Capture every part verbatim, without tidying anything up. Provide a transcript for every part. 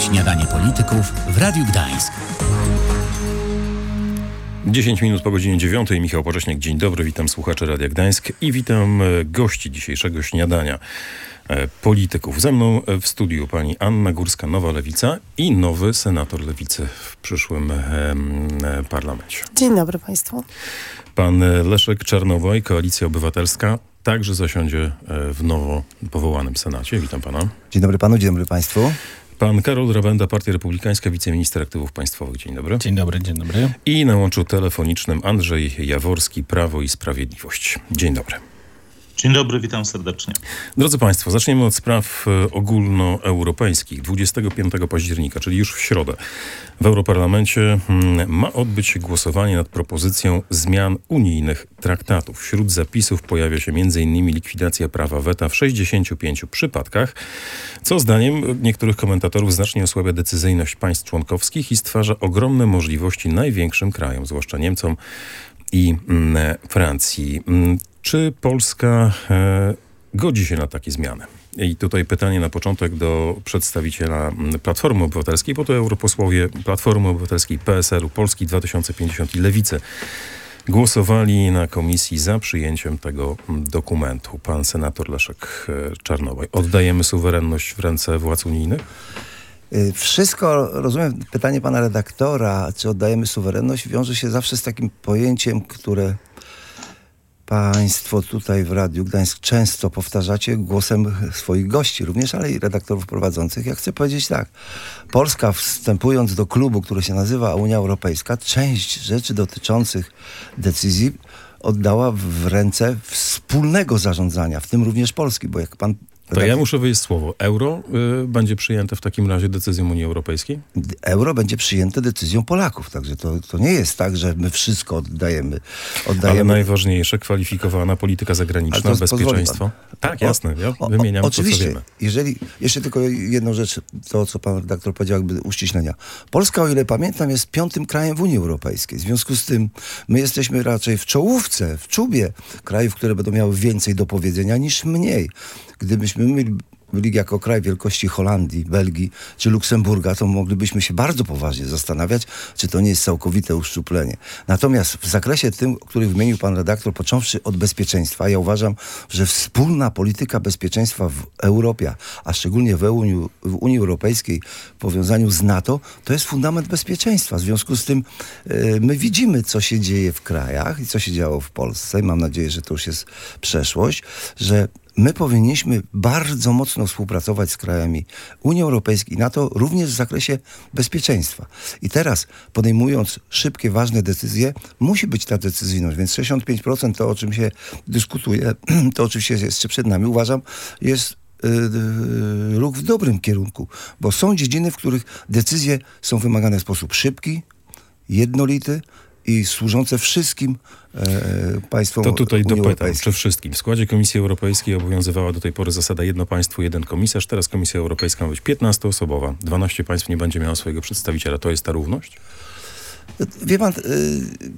Śniadanie polityków w Radiu Gdańsk. dziesięć minut po godzinie dziewiątej. Michał Pocześniak, dzień dobry. Witam słuchaczy Radia Gdańsk i witam gości dzisiejszego śniadania polityków. Ze mną w studiu pani Anna Górska, Nowa Lewica i nowy senator Lewicy w przyszłym e, parlamencie. Dzień dobry państwu. Pan Leszek Czarnoboj, Koalicja Obywatelska, także zasiądzie w nowo powołanym Senacie. Witam pana. Dzień dobry panu, dzień dobry państwu. Pan Karol Rabenda, Partia Republikańska, wiceminister aktywów państwowych. Dzień dobry. Dzień dobry, dzień dobry. I na łączu telefonicznym Andrzej Jaworski, Prawo i Sprawiedliwość. Dzień dobry. Dzień dobry, witam serdecznie. Drodzy Państwo, zaczniemy od spraw ogólnoeuropejskich. dwudziestego piątego października, czyli już w środę, w Europarlamencie ma odbyć się głosowanie nad propozycją zmian unijnych traktatów. Wśród zapisów pojawia się między innymi likwidacja prawa weta w sześćdziesięciu pięciu przypadkach, co zdaniem niektórych komentatorów znacznie osłabia decyzyjność państw członkowskich i stwarza ogromne możliwości największym krajom, zwłaszcza Niemcom i mm, Francji. Czy Polska e, godzi się na takie zmiany? I tutaj pytanie na początek do przedstawiciela Platformy Obywatelskiej, bo to europosłowie Platformy Obywatelskiej, P S L u, Polski dwa tysiące pięćdziesiąt i Lewicy głosowali na komisji za przyjęciem tego dokumentu. Pan senator Leszek Czarnoboj. Oddajemy suwerenność w ręce władz unijnych? Wszystko, rozumiem pytanie pana redaktora, czy oddajemy suwerenność, wiąże się zawsze z takim pojęciem, które państwo tutaj w Radiu Gdańsk często powtarzacie głosem swoich gości również, ale i redaktorów prowadzących. Ja chcę powiedzieć tak. Polska, wstępując do klubu, który się nazywa Unia Europejska, część rzeczy dotyczących decyzji oddała w ręce wspólnego zarządzania, w tym również Polski, bo jak pan To ja muszę wyjść słowo. Euro y, będzie przyjęte w takim razie decyzją Unii Europejskiej? Euro będzie przyjęte decyzją Polaków, także to, to nie jest tak, że my wszystko oddajemy. oddajemy. Ale najważniejsze, kwalifikowana polityka zagraniczna, bezpieczeństwo. Tak, jasne, ja o, wymieniam o, to, co oczywiście, wiemy. Jeżeli, jeszcze tylko jedną rzecz, to co pan redaktor powiedział, jakby uściślenia. Polska, o ile pamiętam, jest piątym krajem w Unii Europejskiej. W związku z tym my jesteśmy raczej w czołówce, w czubie krajów, które będą miały więcej do powiedzenia niż mniej. Gdybyśmy my byli jako kraj wielkości Holandii, Belgii czy Luksemburga, to moglibyśmy się bardzo poważnie zastanawiać, czy to nie jest całkowite uszczuplenie. Natomiast w zakresie tym, który wymienił pan redaktor, począwszy od bezpieczeństwa, ja uważam, że wspólna polityka bezpieczeństwa w Europie, a szczególnie w Unii, w Unii Europejskiej w powiązaniu z NATO, to jest fundament bezpieczeństwa. W związku z tym yy, my widzimy, co się dzieje w krajach i co się działo w Polsce. I mam nadzieję, że to już jest przeszłość, że my powinniśmy bardzo mocno współpracować z krajami Unii Europejskiej i NATO, również w zakresie bezpieczeństwa. I teraz, podejmując szybkie, ważne decyzje, musi być ta decyzyjność. Więc sześćdziesiąt pięć procent to, o czym się dyskutuje, to oczywiście jest jeszcze przed nami, uważam, jest yy, ruch w dobrym kierunku. Bo są dziedziny, w których decyzje są wymagane w sposób szybki, jednolity i służące wszystkim e, państwom To tutaj Unii dopytam, Europejskiej. czy wszystkim. W składzie Komisji Europejskiej obowiązywała do tej pory zasada jedno państwo, jeden komisarz. Teraz Komisja Europejska ma być piętnastoosobowa. dwanaście państw nie będzie miało swojego przedstawiciela. To jest ta równość? Wie pan, y,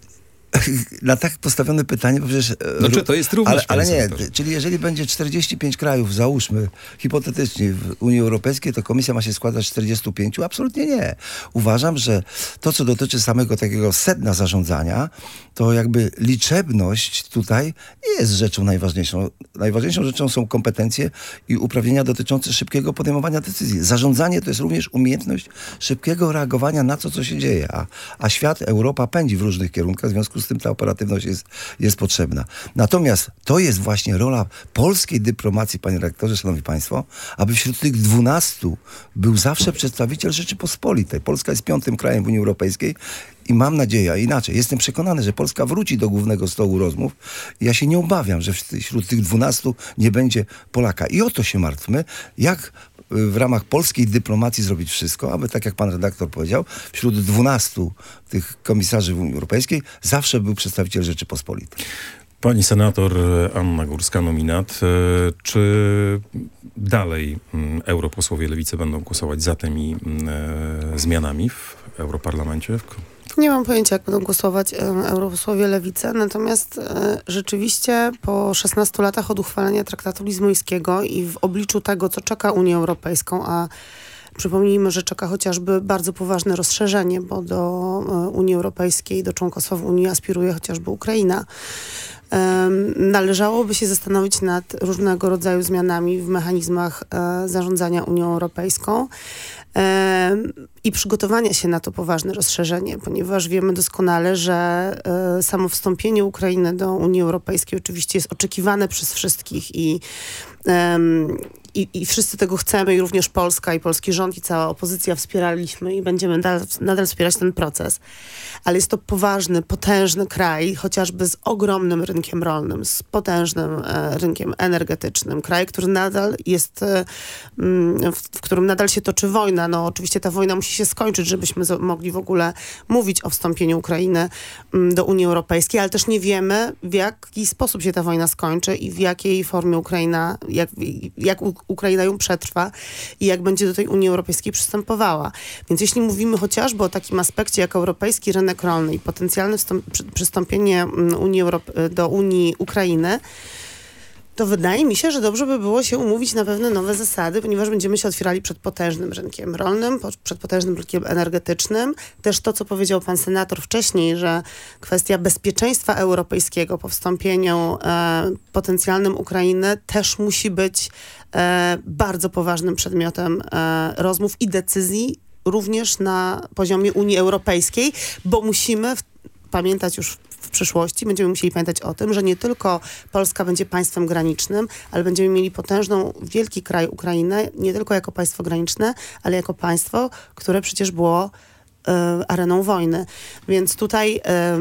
na tak postawione pytanie, bo przecież... Znaczy, to jest równość, Ale, ale nie, senatorze. czyli jeżeli będzie czterdzieści pięć krajów, załóżmy, hipotetycznie w Unii Europejskiej, to komisja ma się składać z czterdziestu pięciu? Absolutnie nie. Uważam, że to, co dotyczy samego takiego sedna zarządzania, to jakby liczebność tutaj nie jest rzeczą najważniejszą. Najważniejszą rzeczą są kompetencje i uprawnienia dotyczące szybkiego podejmowania decyzji. Zarządzanie to jest również umiejętność szybkiego reagowania na to, co się dzieje. A, a świat, Europa pędzi w różnych kierunkach, w związku z tym ta operatywność jest, jest potrzebna. Natomiast to jest właśnie rola polskiej dyplomacji, panie rektorze, szanowni państwo, aby wśród tych dwunastu był zawsze przedstawiciel Rzeczypospolitej. Polska jest piątym krajem w Unii Europejskiej i mam nadzieję, a inaczej, jestem przekonany, że Polska wróci do głównego stołu rozmów. Ja się nie obawiam, że wśród tych dwunastu nie będzie Polaka. I o to się martwmy, jak w ramach polskiej dyplomacji zrobić wszystko, aby, tak jak pan redaktor powiedział, wśród dwunastu tych komisarzy w Unii Europejskiej zawsze był przedstawiciel Rzeczypospolitej. Pani senator Anna Górska, nominat. Czy dalej europosłowie Lewicy będą głosować za tymi e, zmianami w Europarlamencie? Nie mam pojęcia, jak będą głosować e, europosłowie Lewicy, natomiast e, rzeczywiście po szesnastu latach od uchwalenia traktatu lizbońskiego i w obliczu tego, co czeka Unię Europejską, a Przypomnijmy, że czeka chociażby bardzo poważne rozszerzenie, bo do Unii Europejskiej, do członkostwa w Unii aspiruje chociażby Ukraina. Należałoby się zastanowić nad różnego rodzaju zmianami w mechanizmach zarządzania Unią Europejską i przygotowania się na to poważne rozszerzenie, ponieważ wiemy doskonale, że samo wstąpienie Ukrainy do Unii Europejskiej oczywiście jest oczekiwane przez wszystkich i I, I wszyscy tego chcemy i również Polska i polski rząd i cała opozycja wspieraliśmy i będziemy nadal, nadal wspierać ten proces. Ale jest to poważny, potężny kraj, chociażby z ogromnym rynkiem rolnym, z potężnym e, rynkiem energetycznym. Kraj, który nadal jest, e, w, w którym nadal się toczy wojna. No oczywiście ta wojna musi się skończyć, żebyśmy z, mogli w ogóle mówić o wstąpieniu Ukrainy m, do Unii Europejskiej, ale też nie wiemy, w jaki sposób się ta wojna skończy i w jakiej formie Ukraina, jak, jak Ukraina ją przetrwa i jak będzie do tej Unii Europejskiej przystępowała. Więc jeśli mówimy chociażby o takim aspekcie jak europejski rynek rolny i potencjalne wstąp- przystąpienie Unii Europ- do Unii Ukrainy, to wydaje mi się, że dobrze by było się umówić na pewne nowe zasady, ponieważ będziemy się otwierali przed potężnym rynkiem rolnym, przed potężnym rynkiem energetycznym. Też to, co powiedział pan senator wcześniej, że kwestia bezpieczeństwa europejskiego po wstąpieniu e, potencjalnym Ukrainy też musi być e, bardzo poważnym przedmiotem e, rozmów i decyzji również na poziomie Unii Europejskiej, bo musimy w, pamiętać już w przyszłości, będziemy musieli pamiętać o tym, że nie tylko Polska będzie państwem granicznym, ale będziemy mieli potężną, wielki kraj Ukrainę, nie tylko jako państwo graniczne, ale jako państwo, które przecież było y, areną wojny. Więc tutaj y,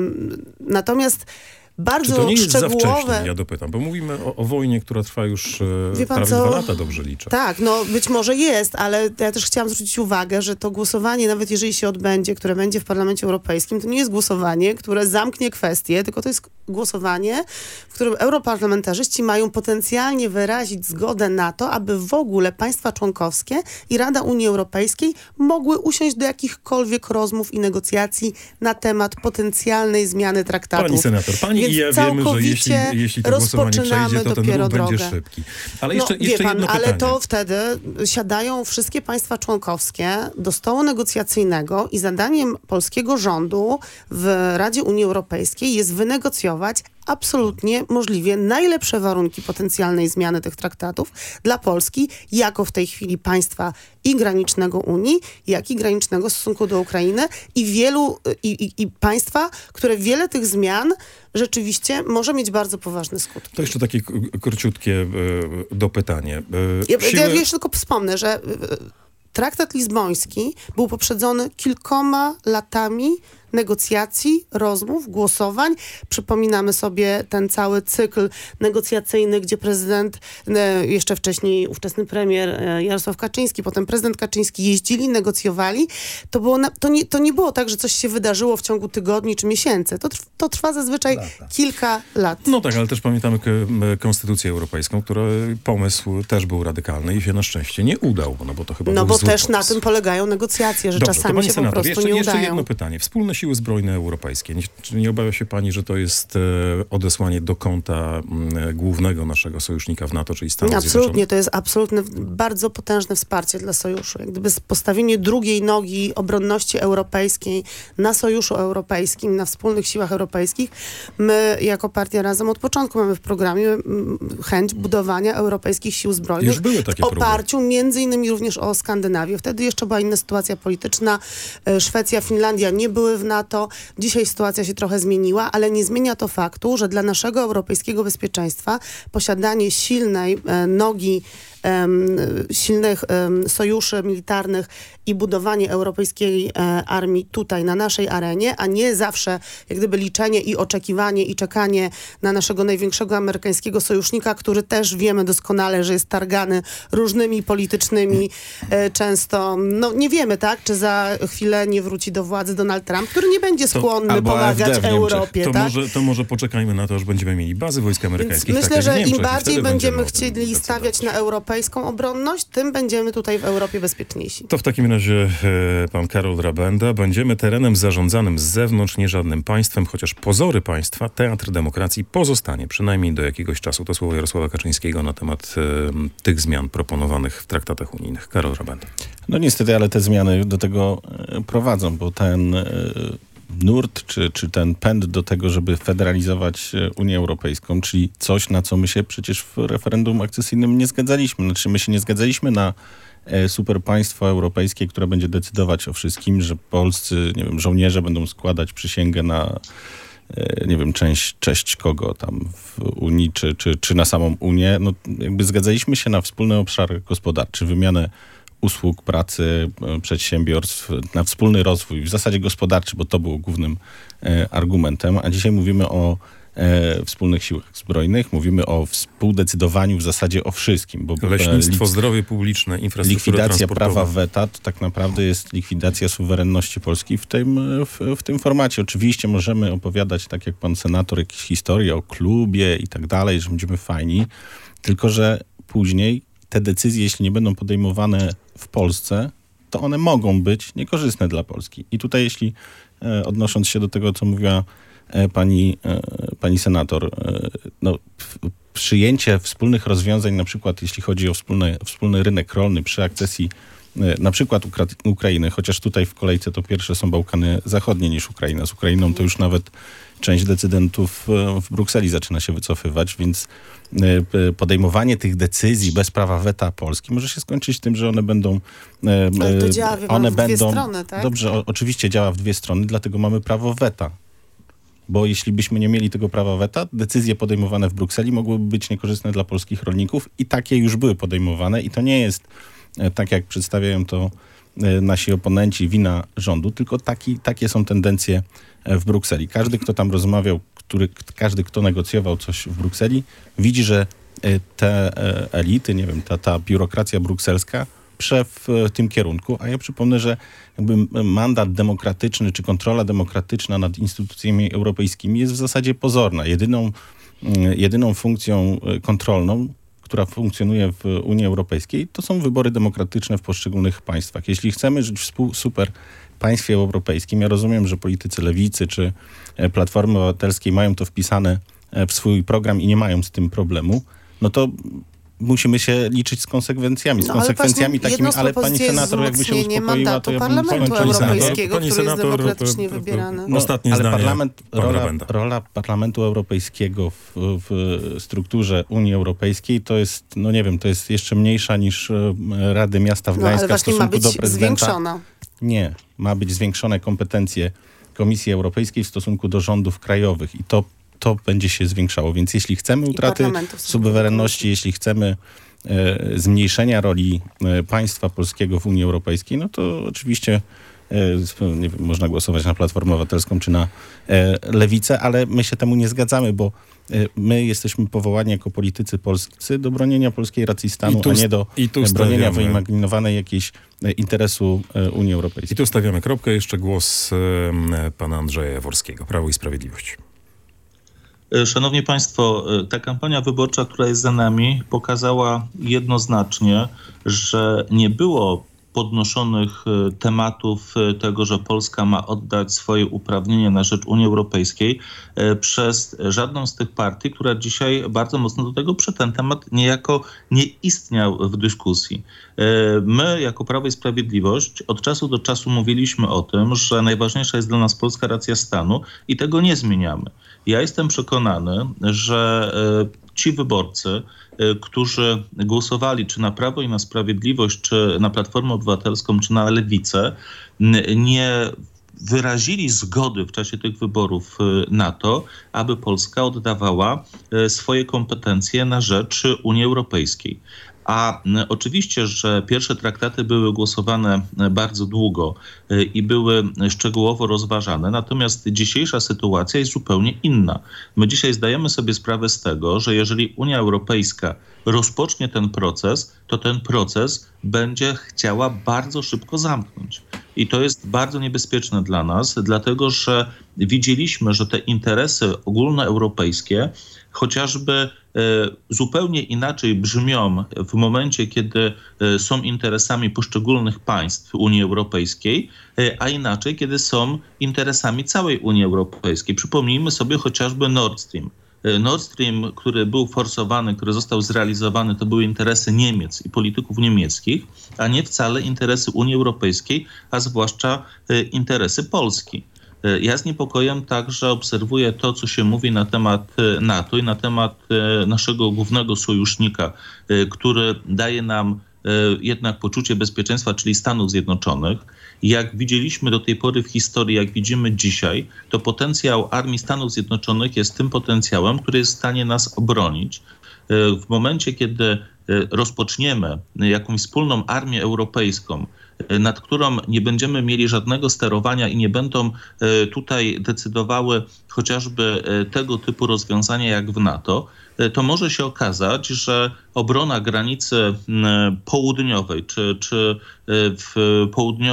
natomiast bardzo Czy to nie jest szczegółowe... za wcześnie, ja dopytam, bo mówimy o, o wojnie, która trwa już e, prawie co? dwa lata, dobrze liczę. Tak, no być może jest, ale ja też chciałam zwrócić uwagę, że to głosowanie, nawet jeżeli się odbędzie, które będzie w Parlamencie Europejskim, to nie jest głosowanie, które zamknie kwestię, tylko to jest głosowanie, w którym europarlamentarzyści mają potencjalnie wyrazić zgodę na to, aby w ogóle państwa członkowskie i Rada Unii Europejskiej mogły usiąść do jakichkolwiek rozmów i negocjacji na temat potencjalnej zmiany traktatów. Pani senator, pani Więc i ja wiemy, że jeśli, jeśli to głosowanie przejdzie, to ten ruch będzie szybki. Ale jeszcze, no, jeszcze wie pan, jedno ale pytanie. to wtedy siadają wszystkie państwa członkowskie do stołu negocjacyjnego i zadaniem polskiego rządu w Radzie Unii Europejskiej jest wynegocjować absolutnie możliwie najlepsze warunki potencjalnej zmiany tych traktatów dla Polski, jako w tej chwili państwa i granicznego Unii, jak i granicznego w stosunku do Ukrainy i wielu i, i, i państwa, które wiele tych zmian rzeczywiście może mieć bardzo poważne skutki. To jeszcze takie k- króciutkie e, dopytanie. E, ja, siły... ja jeszcze tylko wspomnę, że e, traktat lizboński był poprzedzony kilkoma latami negocjacji, rozmów, głosowań. Przypominamy sobie ten cały cykl negocjacyjny, gdzie prezydent, e, jeszcze wcześniej ówczesny premier e, Jarosław Kaczyński, potem prezydent Kaczyński jeździli, negocjowali. To, było na, to, nie, to nie było tak, że coś się wydarzyło w ciągu tygodni czy miesięcy. To, trw, to trwa zazwyczaj Lata. kilka lat. No tak, ale też pamiętamy k- Konstytucję Europejską, która pomysł też był radykalny i się na szczęście nie udał. No bo to chyba No był bo zły też pomysł. na tym polegają negocjacje, że Dobrze, czasami się senator, po prostu jeszcze, nie jeszcze udają. jedno pytanie. Wspólne siły zbrojne europejskie. Nie, czy nie obawia się pani, że to jest e, odesłanie do kąta m, głównego naszego sojusznika w NATO, czyli Stanów Absolutnie, Zjednoczonych? to jest absolutne, bardzo potężne wsparcie dla sojuszu. Jak gdyby postawienie drugiej nogi obronności europejskiej na sojuszu europejskim, na wspólnych siłach europejskich. My jako Partia Razem od początku mamy w programie m, chęć budowania europejskich sił zbrojnych. Już były takie w oparciu próby. między innymi również o Skandynawię. Wtedy jeszcze była inna sytuacja polityczna. Szwecja, Finlandia nie były w NATO. Dzisiaj sytuacja się trochę zmieniła, ale nie zmienia to faktu, że dla naszego europejskiego bezpieczeństwa posiadanie silnej e, nogi, e, silnych e, sojuszy militarnych i budowanie europejskiej e, armii tutaj, na naszej arenie, a nie zawsze jak gdyby liczenie i oczekiwanie i czekanie na naszego największego amerykańskiego sojusznika, który też wiemy doskonale, że jest targany różnymi politycznymi e, często, no nie wiemy, tak, czy za chwilę nie wróci do władzy Donald Trump. który nie będzie skłonny albo pomagać A F D w Niemczech. Europie. To, tak? może, to może poczekajmy na to, aż będziemy mieli bazy wojsk amerykańskich. Myślę, tak że jak w Niemczech, im bardziej będziemy będziemy chcieli stawiać na europejską obronność, tym będziemy tutaj w Europie bezpieczniejsi. To w takim razie e, pan Karol Rabenda. Będziemy terenem zarządzanym z zewnątrz, nie żadnym państwem, chociaż pozory państwa, teatr demokracji pozostanie, przynajmniej do jakiegoś czasu. To słowo Jarosława Kaczyńskiego na temat e, tych zmian proponowanych w traktatach unijnych. Karol Rabenda. No niestety, ale te zmiany do tego e, prowadzą, bo ten e, nurt, czy, czy ten pęd do tego, żeby federalizować Unię Europejską, czyli coś, na co my się przecież w referendum akcesyjnym nie zgadzaliśmy. Znaczy my się nie zgadzaliśmy na e, super państwo europejskie, które będzie decydować o wszystkim, że polscy, nie wiem, żołnierze będą składać przysięgę na nie wiem, część, cześć kogo tam w Unii, czy, czy, czy na samą Unię. No jakby zgadzaliśmy się na wspólny obszar gospodarczy, wymianę usług, pracy, przedsiębiorstw, na wspólny rozwój, w zasadzie gospodarczy, bo to było głównym e, argumentem, a dzisiaj mówimy o e, wspólnych siłach zbrojnych, mówimy o współdecydowaniu w zasadzie o wszystkim. Bo Leśnictwo, zdrowie publiczne, infrastruktura likwidacja transportowa. prawa weta to tak naprawdę jest likwidacja suwerenności Polski w tym, w, w tym formacie. Oczywiście możemy opowiadać, tak jak pan senator, jakieś historie o klubie i tak dalej, że będziemy fajni, tylko że później te decyzje, jeśli nie będą podejmowane w Polsce, to one mogą być niekorzystne dla Polski. I tutaj, jeśli e, odnosząc się do tego, co mówiła e, pani, e, pani senator, e, no, w, przyjęcie wspólnych rozwiązań, na przykład jeśli chodzi o wspólny, wspólny rynek rolny przy akcesji e, na przykład Ukra- Ukrainy, chociaż tutaj w kolejce to pierwsze są Bałkany Zachodnie niż Ukraina. Z Ukrainą to już nawet część decydentów w Brukseli zaczyna się wycofywać, więc podejmowanie tych decyzji bez prawa weta Polski może się skończyć tym, że one będą... Ale to działa one w będą, dwie strony, tak? Dobrze, o, oczywiście działa w dwie strony, dlatego mamy prawo weta. Bo jeśli byśmy nie mieli tego prawa weta, decyzje podejmowane w Brukseli mogłyby być niekorzystne dla polskich rolników i takie już były podejmowane i to nie jest tak, jak przedstawiają to nasi oponenci, wina rządu, tylko taki, takie są tendencje w Brukseli. Każdy, kto tam rozmawiał, który, każdy, kto negocjował coś w Brukseli, widzi, że te elity, nie wiem, ta, ta biurokracja brukselska prze w tym kierunku, a ja przypomnę, że jakby mandat demokratyczny czy kontrola demokratyczna nad instytucjami europejskimi jest w zasadzie pozorna. Jedyną, jedyną funkcją kontrolną, która funkcjonuje w Unii Europejskiej, to są wybory demokratyczne w poszczególnych państwach. Jeśli chcemy żyć w współ, super państwie europejskim, ja rozumiem, że politycy lewicy czy Platformy Obywatelskiej mają to wpisane w swój program i nie mają z tym problemu, no to musimy się liczyć z konsekwencjami, z no, konsekwencjami ale takimi, ale pani senator jakby się uspokoiła, to ja bym Parlamentu pani Europejskiego, pani który senator, jest demokratycznie wybierany. No, ostatnie ale zdanie. parlament, rola, rola Parlamentu Europejskiego w, w strukturze Unii Europejskiej to jest, no nie wiem, to jest jeszcze mniejsza niż Rady Miasta w Gdańska no, w stosunku ma być do prezydenta. Zwiększona. Nie, ma być zwiększone kompetencje Komisji Europejskiej w stosunku do rządów krajowych i to, to będzie się zwiększało. Więc jeśli chcemy utraty suwerenności, jeśli chcemy e, zmniejszenia roli e, państwa polskiego w Unii Europejskiej, no to oczywiście e, nie wiem, można głosować na Platformę Obywatelską czy na e, Lewicę, ale my się temu nie zgadzamy, bo e, my jesteśmy powołani jako politycy polscy do bronienia polskiej racji stanu, tu, a nie do i tu bronienia stawiamy. wyimaginowanej jakiejś e, interesu e, Unii Europejskiej. I tu stawiamy kropkę. Jeszcze głos e, pana Andrzeja Jaworskiego, Prawo i Sprawiedliwość. Szanowni Państwo, ta kampania wyborcza, która jest za nami, pokazała jednoznacznie, że nie było podnoszonych tematów tego, że Polska ma oddać swoje uprawnienia na rzecz Unii Europejskiej przez żadną z tych partii, która dzisiaj bardzo mocno do tego przy ten temat niejako nie istniał w dyskusji. My jako Prawo i Sprawiedliwość od czasu do czasu mówiliśmy o tym, że najważniejsza jest dla nas polska racja stanu i tego nie zmieniamy. Ja jestem przekonany, że ci wyborcy, którzy głosowali czy na Prawo i na Sprawiedliwość, czy na Platformę Obywatelską, czy na Lewicę, nie wyrazili zgody w czasie tych wyborów na to, aby Polska oddawała swoje kompetencje na rzecz Unii Europejskiej. A oczywiście, że pierwsze traktaty były głosowane bardzo długo i były szczegółowo rozważane, natomiast dzisiejsza sytuacja jest zupełnie inna. My dzisiaj zdajemy sobie sprawę z tego, że jeżeli Unia Europejska rozpocznie ten proces, to ten proces będzie chciała bardzo szybko zamknąć. I to jest bardzo niebezpieczne dla nas, dlatego że widzieliśmy, że te interesy ogólnoeuropejskie chociażby zupełnie inaczej brzmią w momencie, kiedy są interesami poszczególnych państw Unii Europejskiej, a inaczej, kiedy są interesami całej Unii Europejskiej. Przypomnijmy sobie chociażby Nord Stream. Nord Stream, który był forsowany, który został zrealizowany, to były interesy Niemiec i polityków niemieckich, a nie wcale interesy Unii Europejskiej, a zwłaszcza interesy Polski. Ja z niepokojem także obserwuję to, co się mówi na temat NATO i na temat naszego głównego sojusznika, który daje nam jednak poczucie bezpieczeństwa, czyli Stanów Zjednoczonych. Jak widzieliśmy do tej pory w historii, jak widzimy dzisiaj, to potencjał armii Stanów Zjednoczonych jest tym potencjałem, który jest w stanie nas obronić. W momencie, kiedy rozpoczniemy jakąś wspólną armię europejską, nad którą nie będziemy mieli żadnego sterowania i nie będą tutaj decydowały chociażby tego typu rozwiązania jak w NATO, to może się okazać, że obrona granicy południowej czy, czy w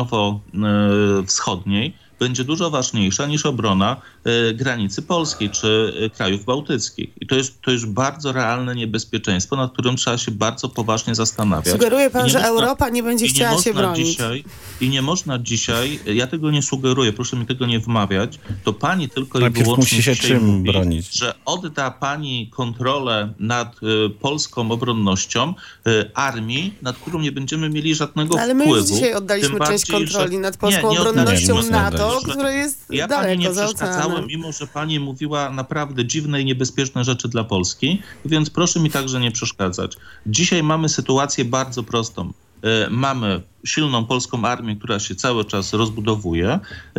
południowo-wschodniej będzie dużo ważniejsza niż obrona y, granicy polskiej czy y, krajów bałtyckich. I to jest, to jest bardzo realne niebezpieczeństwo, nad którym trzeba się bardzo poważnie zastanawiać. Sugeruje pan, że można, Europa nie będzie chciała nie się bronić. Dzisiaj, I nie można dzisiaj, ja tego nie sugeruję, proszę mi tego nie wmawiać, to pani tylko i Najpierw wyłącznie musi się czym mówi, bronić. że odda pani kontrolę nad y, polską obronnością y, armii, nad którą nie będziemy mieli żadnego Ale my wpływu. już dzisiaj oddaliśmy Tym część bardziej, kontroli że... nad polską nie, nie obronnością oddaliśmy. NATO, Że które jest ja daleko pani nie za przeszkadzałem, oceanem. mimo że pani mówiła naprawdę dziwne i niebezpieczne rzeczy dla Polski, więc proszę mi także nie przeszkadzać. Dzisiaj mamy sytuację bardzo prostą. Mamy silną polską armię, która się cały czas rozbudowuje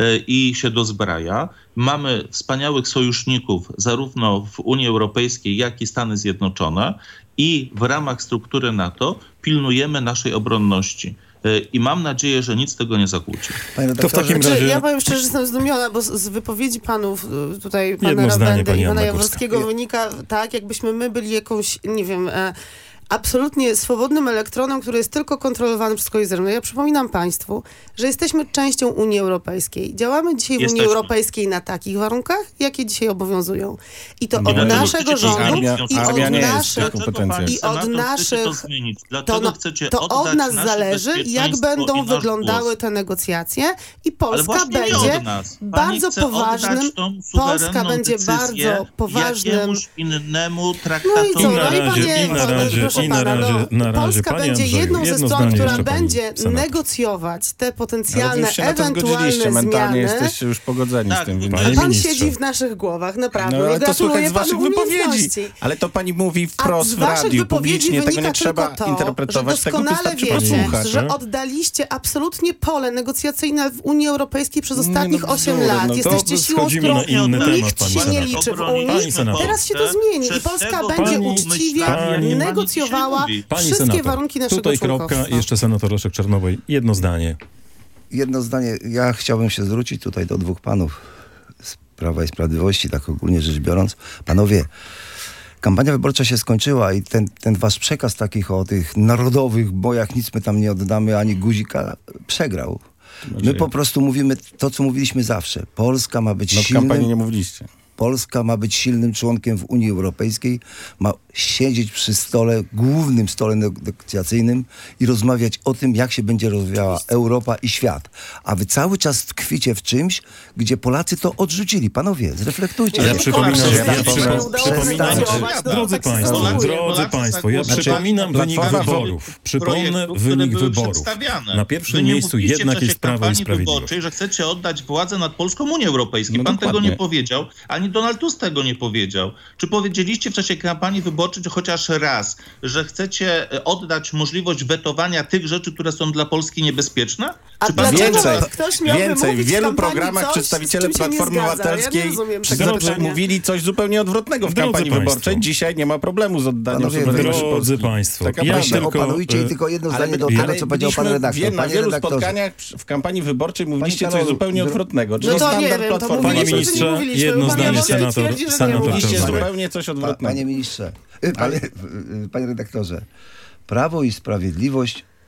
i się dozbraja. Mamy wspaniałych sojuszników zarówno w Unii Europejskiej, jak i Stany Zjednoczone i w ramach struktury NATO pilnujemy naszej obronności. I mam nadzieję, że nic tego nie zakłóci. To w takim Znaczy, razie... ja powiem szczerze, że jestem zdumiona, bo z, z wypowiedzi panów, tutaj pana Jedno zdanie, Rawendy pani i pana Anna Jaworskiego Górska. wynika tak, jakbyśmy my byli jakąś, nie wiem... E, absolutnie swobodnym elektronem, który jest tylko kontrolowany przez kogoś zewnątrz. Ja przypominam państwu, że jesteśmy częścią Unii Europejskiej. Działamy dzisiaj w Jesteśmy. Unii Europejskiej na takich warunkach, jakie dzisiaj obowiązują. I to Nie, od ale naszego rządu armia- i armia od nie jest naszych... kompetencją. I od naszych... To, zmienić? Dlaczego To, chcecie to oddać od nas nasze zależy, jak bezpieczeństwo i będą nasz wyglądały głos? te negocjacje i Ale Polska właśnie nie będzie od nas. Pani bardzo chce poważnym... oddać tą Polska suwerenną będzie decyzję bardzo poważnym... jakiemuś innemu No traktatowi. i co? I na No i razie, panie, i na razie, proszę i na pana, razie, no, na razie. Polska Panie będzie Andrzeju, jedną ze jedno stron, zdanie która jeszcze pani będzie senator. negocjować te Ale potencjalne, wy już się na to ewentualne zgodziliście, mentalnie zmiany. jesteście już pogodzeni Tak, z tym. Więc... A Panie pan ministrze. siedzi w naszych głowach, naprawdę. No ale to Gratuluję słychać z waszych panu wypowiedzi. umiejętności. Ale to pani mówi A wprost z w waszych radiu, wypowiedzi publicznie, tego wynika nie trzeba tylko to, interpretować, że tego doskonale wystarczy wiecie, posłuchać. że oddaliście absolutnie pole negocjacyjne w Unii Europejskiej przez ostatnich no osiem bzdury, lat. no to Jesteście siłą, schodzimy którą na inny temat, nikt pani się nie senator. liczy w Obroniliśmy Unii. senator. Teraz się to Polskę, zmieni i przez Polska tego będzie pani uczciwie myślała, negocjowała pani wszystkie senator, warunki naszego tutaj członkostwa. kropka, jeszcze senator Leszek Czarnoboj. Jedno zdanie. Jedno zdanie. Ja chciałbym się zwrócić tutaj do dwóch panów z Prawa i Sprawiedliwości, tak ogólnie rzecz biorąc. Panowie, kampania wyborcza się skończyła i ten, ten wasz przekaz takich o tych narodowych bojach, nic my tam nie oddamy, ani guzika, przegrał. My po prostu mówimy to, co mówiliśmy zawsze. Polska ma być No w silnym... kampanii nie mówiliście. Polska ma być silnym członkiem w Unii Europejskiej, ma siedzieć przy stole, głównym stole negocjacyjnym i rozmawiać o tym, jak się będzie rozwijała Europa i świat. A wy cały czas tkwicie w czymś, gdzie Polacy to odrzucili. Panowie, zreflektujcie Ja się. przypominam, ja Przestańcie. przy, przypominam, Przestańcie. drodzy tak się Państwo, zachowuje. drodzy Polacy Państwo, ja znaczy, przypominam wynik Platforma wyborów. Przypomnę projektów, które wynik były wyborów. przedstawiane. Na pierwszym Wy nie miejscu mówiliście w jednak czasie jest Prawo i kampanii Sprawiedliwość. wyborczej, że chcecie oddać władzę nad Polską Unii Europejskiej. No Pan dokładnie. tego nie powiedział, ani Donald Tusk tego nie powiedział. Czy powiedzieliście w czasie kampanii wyborczej chociaż raz, że chcecie oddać możliwość wetowania tych rzeczy, które są dla Polski niebezpieczne? A Czy pan dlaczego Więcej, ktoś miałby więcej. W mówić wielu kampanii programach coś, przedstawiciele z czym się nie Platformy zgadza? Obywatelskiej Ja nie rozumiem przy- tego Drodzy- pytania. mówili coś zupełnie odwrotnego w Drodzy kampanii państwo. wyborczej. Dzisiaj nie ma problemu z oddaniem Panowie, suwerenności drodzy Polski. państwo, Taka ja prawda. Się tylko, opanujcie i y, tylko jedno Ale zdanie my- do tego, ale co powiedział pan byliśmy redaktor. wie- Na Panie wielu redaktorze. spotkaniach przy- w kampanii wyborczej mówiliście Karolu, coś zupełnie dro- odwrotnego. Czyli No to nie standard wiem, to Platformy Panie mówiliśmy, że nie ministrze, mówiliśmy. jedno Pan zdanie, Jaworski senator- twierdzi, że nie senator mówiliśmy. Mówiliście Czarnoboj. zupełnie coś Pa, odwrotnego. panie ministrze, y, panie, y, panie redaktorze, Prawo i Sprawiedliwość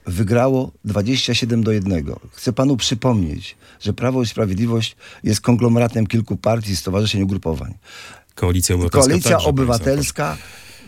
wygrało dwadzieścia siedem do jednego. Chcę panu przypomnieć, że Prawo i Sprawiedliwość jest konglomeratem kilku partii, stowarzyszeń, ugrupowań. Koalicja Obywatelska. Koalicja także, Obywatelska,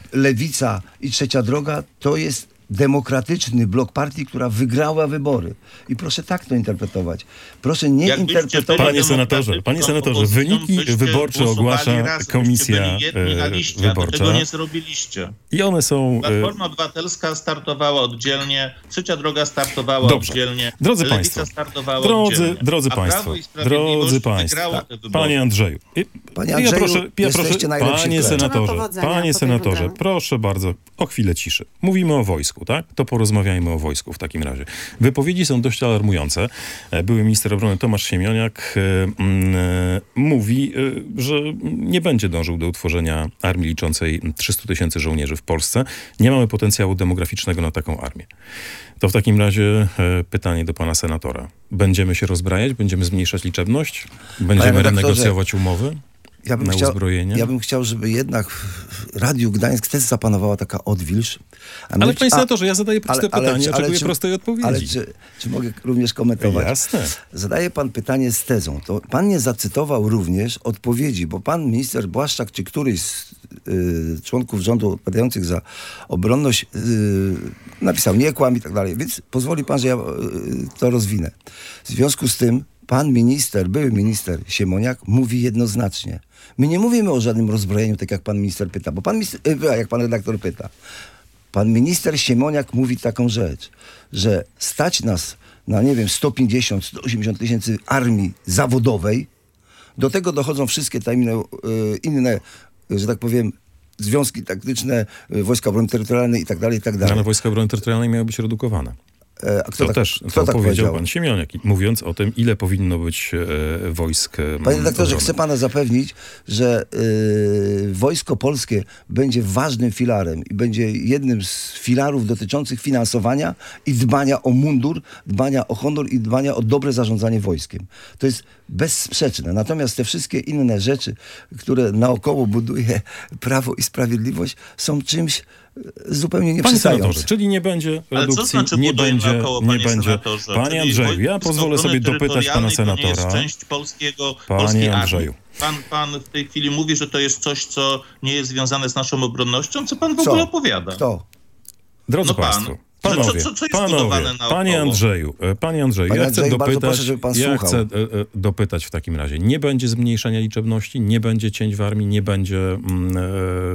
Lewica i Trzecia Droga to jest demokratyczny blok partii, która wygrała wybory. I proszę tak to interpretować. Proszę nie Jakbyście interpretować... Panie senatorze, panie senatorze, wyniki wyborcze ogłasza raz, komisja jedni na liście, wyborcza. tego nie zrobiliście. I one są... Platforma Obywatelska startowała oddzielnie, Trzecia Droga startowała Dobrze. oddzielnie, Drodzy Lewica państwo, startowała drodzy, oddzielnie. drodzy A państwo, Prawo i Sprawiedliwość drodzy państwo, wygrało te wybory. panie Andrzeju, i- Panie ja Andrzeju, proszę, ja proszę, jesteście najlepsi panie w kraju. senatorze, Życzę powodzenia panie po tej senatorze, programie. proszę bardzo, o chwilę ciszy. Mówimy o wojsku, tak? To porozmawiajmy o wojsku w takim razie. Wypowiedzi są dość alarmujące. E, Były minister obrony Tomasz Siemoniak e, mm, e, mówi, e, że nie będzie dążył do utworzenia armii liczącej trzysta tysięcy żołnierzy w Polsce. Nie mamy potencjału demograficznego na taką armię. To w takim razie e, pytanie do pana senatora. Będziemy się rozbrajać? Będziemy zmniejszać liczebność? Będziemy redaktorze, renegocjować umowy Ja bym, na chciał, uzbrojenie? ja bym chciał, żeby jednak w Radiu Gdańsk też zapanowała taka odwilż. A my- Ale panie a- senatorze, ja zadaję proste ale- ale pytanie, czy- ale oczekuję czy- prostej odpowiedzi. Ale czy, czy mogę również komentować? Jasne. Zadaje pan pytanie z tezą. To pan nie zacytował również odpowiedzi, bo pan minister Błaszczak, czy któryś z y, członków rządu odpowiadających za obronność y, napisał nie kłam i tak dalej. Więc pozwoli pan, że ja y, to rozwinę. W związku z tym pan minister, były minister Siemoniak mówi jednoznacznie. My nie mówimy o żadnym rozbrojeniu, tak jak pan minister pyta, bo pan minister, y, jak pan redaktor pyta. Pan minister Siemoniak mówi taką rzecz, że stać nas na, nie wiem, sto pięćdziesiąt, sto osiemdziesiąt tysięcy armii zawodowej. Do tego dochodzą wszystkie te inne, y, inne, że tak powiem, związki taktyczne, y, Wojska Obrony Terytorialnej i tak dalej, i tak dalej. Ale Wojska Obrony Terytorialnej miały być redukowane. E, A kto To tak, też kto to tak powiedział powiedział? pan Siemoniak, mówiąc o tym, ile powinno być e, wojsk. e, Panie redaktorze, obrony. chcę pana zapewnić, że y, Wojsko Polskie będzie ważnym filarem i będzie jednym z filarów dotyczących finansowania i dbania o mundur, dbania o honor i dbania o dobre zarządzanie wojskiem. To jest bezsprzeczne. Natomiast te wszystkie inne rzeczy, które naokoło buduje Prawo i Sprawiedliwość, są czymś zupełnie Panie nieprzystającym. senatorze, czyli nie będzie Ale co redukcji, znaczy nie buduje będzie, naokoło, nie panie będzie. senatorze? Panie Czyli Andrzeju, ja Wojsko pozwolę sobie Obrony dopytać pana Terytorialnej to nie senatora. jest część polskiego, Panie polskiej Andrzeju. armii. Pan, pan w tej chwili mówi, że to jest coś, co nie jest związane z naszą obronnością. Co pan w Co? ogóle opowiada? Kto? Drodzy No pan. państwo, Co- panowie, co- co jest panowie, budowane naokoło? panie Andrzeju, e, panie Andrzeju, Panie ja chcę Andrzeju, bardzo dopytać, proszę, żeby pan ja słuchał. chcę e, e, dopytać w takim razie, nie będzie zmniejszenia liczebności, nie będzie cięć w armii, nie będzie mm, e,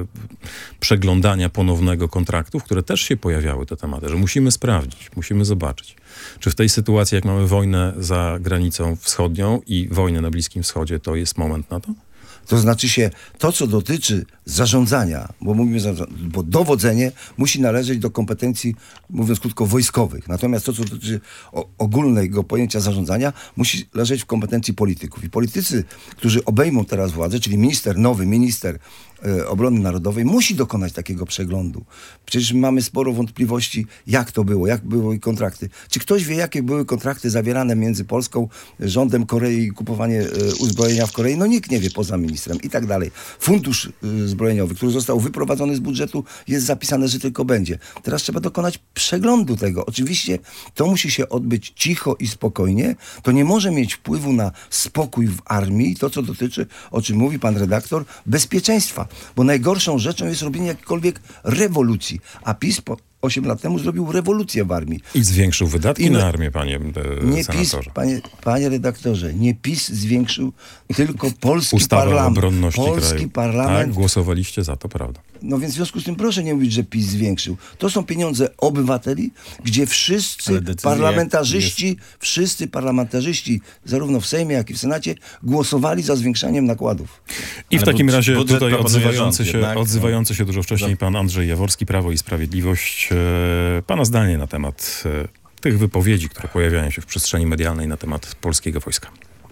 przeglądania ponownego kontraktów, które też się pojawiały, te tematy, że musimy sprawdzić, musimy zobaczyć, czy w tej sytuacji, jak mamy wojnę za granicą wschodnią i wojnę na Bliskim Wschodzie, to jest moment na to? To znaczy się to, co dotyczy zarządzania, bo mówimy, zarząd- bo dowodzenie musi należeć do kompetencji, mówiąc krótko, wojskowych. Natomiast to, co dotyczy o, ogólnego pojęcia zarządzania, musi leżeć w kompetencji polityków. I politycy, którzy obejmą teraz władzę, czyli minister, nowy minister e, obrony narodowej, musi dokonać takiego przeglądu. Przecież mamy sporo wątpliwości, jak to było, jak były kontrakty. Czy ktoś wie, jakie były kontrakty zawierane między Polską, rządem Korei i kupowanie e, uzbrojenia w Korei? No nikt nie wie poza ministrem i tak dalej. Fundusz e, zbrojeniowy, który został wyprowadzony z budżetu, jest zapisane, że tylko będzie. Teraz trzeba dokonać przeglądu tego. Oczywiście to musi się odbyć cicho i spokojnie. To nie może mieć wpływu na spokój w armii, to co dotyczy, o czym mówi pan redaktor, bezpieczeństwa. Bo najgorszą rzeczą jest robienie jakiejkolwiek rewolucji. A PiS po osiem lat temu zrobił rewolucję w armii. I zwiększył wydatki I na my- armię, panie e, Nie PiS, senatorze. panie, panie redaktorze, nie PiS zwiększył, tylko polski Ustawa o parlament. obronności Polski kraju. parlament. Tak, głosowaliście za to, prawda. No więc w związku z tym proszę nie mówić, że PiS zwiększył. To są pieniądze obywateli, gdzie wszyscy Ale decyzja parlamentarzyści, wszyscy parlamentarzyści, zarówno w Sejmie, jak i w Senacie, głosowali za zwiększaniem nakładów. I w Ale takim bud- razie budżet tutaj proponuje odzywający rząd się, jednak, no. odzywający się dużo wcześniej pan Andrzej Jaworski, Prawo i Sprawiedliwość. E, pana zdanie na temat e, tych wypowiedzi, które pojawiają się w przestrzeni medialnej na temat polskiego wojska.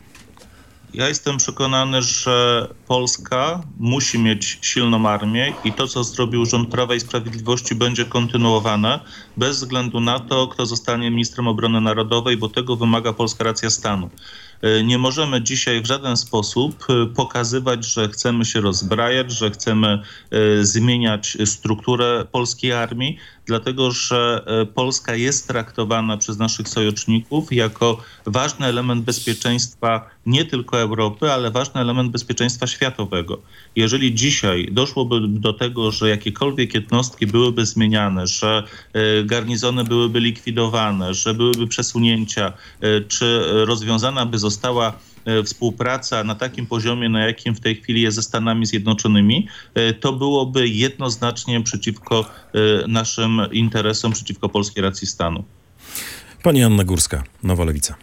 Ja jestem przekonany, że Polska musi mieć silną armię i to, co zrobił rząd Prawa i Sprawiedliwości, będzie kontynuowane bez względu na to, kto zostanie ministrem obrony narodowej, bo tego wymaga polska racja stanu. Nie możemy dzisiaj w żaden sposób pokazywać, że chcemy się rozbrajać, że chcemy zmieniać strukturę polskiej armii, dlatego że Polska jest traktowana przez naszych sojuszników jako ważny element bezpieczeństwa nie tylko Europy, ale ważny element bezpieczeństwa światowego. Jeżeli dzisiaj doszłoby do tego, że jakiekolwiek jednostki byłyby zmieniane, że garnizony byłyby likwidowane, że byłyby przesunięcia, czy rozwiązana by została współpraca na takim poziomie, na jakim w tej chwili jest ze Stanami Zjednoczonymi, to byłoby jednoznacznie przeciwko naszym interesom, przeciwko polskiej racji stanu. Pani Anna Górska, Nowa Lewica.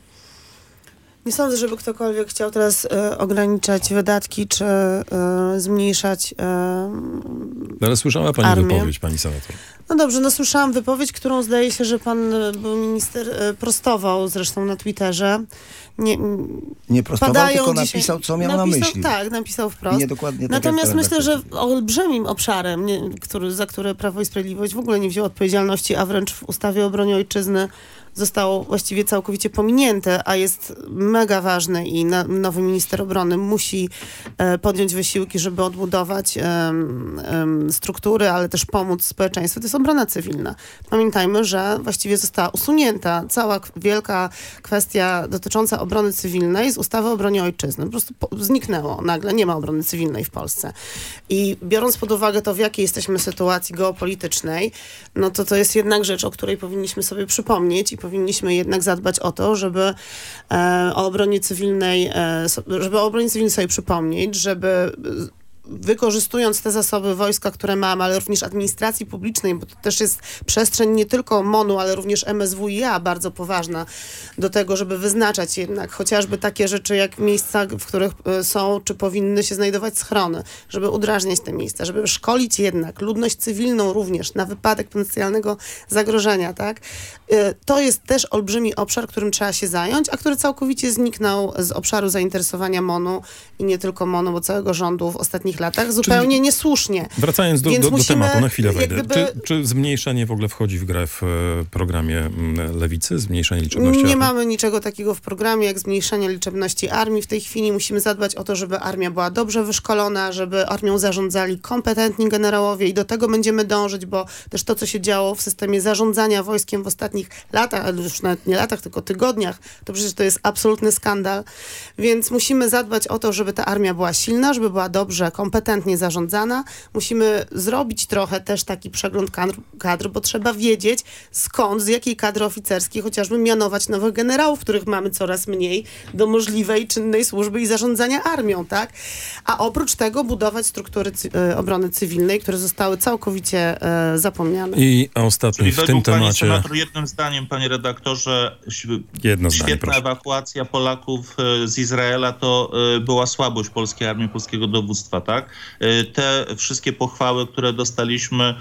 Nie sądzę, żeby ktokolwiek chciał teraz e, ograniczać wydatki, czy e, zmniejszać e, Ale słyszała pani armię. wypowiedź, pani senator. No dobrze, no słyszałam wypowiedź, którą zdaje się, że pan e, był minister e, prostował zresztą na Twitterze. Nie, nie prostował, padają tylko dzisiaj, napisał, co miał napisał, na myśli. Tak, napisał wprost. Nie dokładnie tak. Natomiast myślę, że redaktor. olbrzymim obszarem, nie, który, za które Prawo i Sprawiedliwość w ogóle nie wzięło odpowiedzialności, a wręcz w ustawie o obronie ojczyzny zostało właściwie całkowicie pominięte, a jest mega ważny i na, nowy minister obrony musi e, podjąć wysiłki, żeby odbudować e, e, struktury, ale też pomóc społeczeństwu. To jest obrona cywilna. Pamiętajmy, że właściwie została usunięta cała k- wielka kwestia dotycząca obrony cywilnej z ustawy o obronie ojczyzny. Po prostu po, zniknęło nagle. Nie ma obrony cywilnej w Polsce. I biorąc pod uwagę to, w jakiej jesteśmy sytuacji geopolitycznej, no to to jest jednak rzecz, o której powinniśmy sobie przypomnieć i powinniśmy jednak zadbać o to, żeby e, o obronie cywilnej, e, so, żeby o obronie cywilnej sobie przypomnieć, żeby e, wykorzystując te zasoby wojska, które mamy, ale również administracji publicznej, bo to też jest przestrzeń nie tylko MONU, ale również M S W i A bardzo poważna do tego, żeby wyznaczać jednak chociażby takie rzeczy jak miejsca, w których są, czy powinny się znajdować schrony, żeby udrażniać te miejsca, żeby szkolić jednak ludność cywilną również na wypadek potencjalnego zagrożenia, tak? To jest też olbrzymi obszar, którym trzeba się zająć, a który całkowicie zniknął z obszaru zainteresowania MONU i nie tylko MONU, bo całego rządu w ostatnich latach zupełnie Czyli niesłusznie. Wracając do, do, do tematu, na chwilę wejdę. Gdyby... Czy, czy zmniejszenie w ogóle wchodzi w grę w e, programie m, Lewicy? Zmniejszenie liczebności Nie armii? mamy niczego takiego w programie, jak zmniejszenie liczebności armii. W tej chwili musimy zadbać o to, żeby armia była dobrze wyszkolona, żeby armią zarządzali kompetentni generałowie i do tego będziemy dążyć, bo też to, co się działo w systemie zarządzania wojskiem w ostatnich latach, ale już nawet nie latach, tylko tygodniach, to przecież to jest absolutny skandal. Więc musimy zadbać o to, żeby ta armia była silna, żeby była dobrze, kompetentnie zarządzana. Musimy zrobić trochę też taki przegląd kadr, kadr, bo trzeba wiedzieć skąd, z jakiej kadry oficerskiej chociażby mianować nowych generałów, których mamy coraz mniej do możliwej czynnej służby i zarządzania armią, tak? A oprócz tego budować struktury cy- obrony cywilnej, które zostały całkowicie e, zapomniane. I ostatni Czyli w tym według temacie... Pani senator, jednym zdaniem, panie redaktorze, Jedno zdanie, świetna proszę. ewakuacja Polaków z Izraela to była słabość polskiej armii, polskiego dowództwa, tak? Te wszystkie pochwały, które dostaliśmy